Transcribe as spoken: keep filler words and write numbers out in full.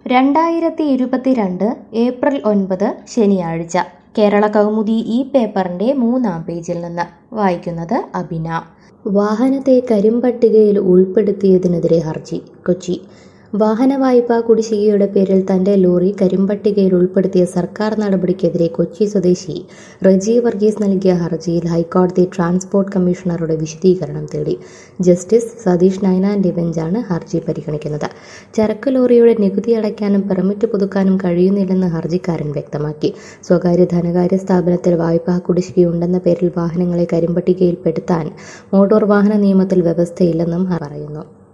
രണ്ടായിരത്തി ഇരുപത്തിരണ്ട് ഏപ്രിൽ ഒൻപത് ശനിയാഴ്ച കേരള കൗമുദി ഈ പേപ്പറിന്റെ മൂന്നാം പേജിൽ നിന്ന് വായിക്കുന്നത് അബിന. വാഹനത്തെ കരിമ്പട്ടികയിൽ ഉൾപ്പെടുത്തിയതിനെതിരെ ഹർജി. കൊച്ചി. വാഹന വായ്പാ കുടിശ്ശികയുടെ പേരിൽ തന്റെ ലോറി കരിമ്പട്ടികയിൽ ഉൾപ്പെടുത്തിയ സർക്കാർ നടപടിക്കെതിരെ കൊച്ചി സ്വദേശി റജി വർഗീസ് നൽകിയ ഹർജിയിൽ ഹൈക്കോടതി ട്രാൻസ്പോർട്ട് കമ്മീഷണറുടെ വിശദീകരണം തേടി. ജസ്റ്റിസ് സതീഷ് നൈനാന്റെ ബെഞ്ചാണ് ഹർജി പരിഗണിക്കുന്നത്. ചരക്ക് ലോറിയുടെ നികുതി അടയ്ക്കാനും പെർമിറ്റ് പുതുക്കാനും കഴിയുന്നില്ലെന്ന് ഹർജിക്കാരൻ വ്യക്തമാക്കി. സ്വകാര്യ ധനകാര്യ സ്ഥാപനത്തിൽ വായ്പാ കുടിശ്ശികയുണ്ടെന്ന പേരിൽ വാഹനങ്ങളെ കരിമ്പട്ടികയിൽപ്പെടുത്താൻ മോട്ടോർ വാഹന നിയമത്തിൽ വ്യവസ്ഥയില്ലെന്നും പറയുന്നു.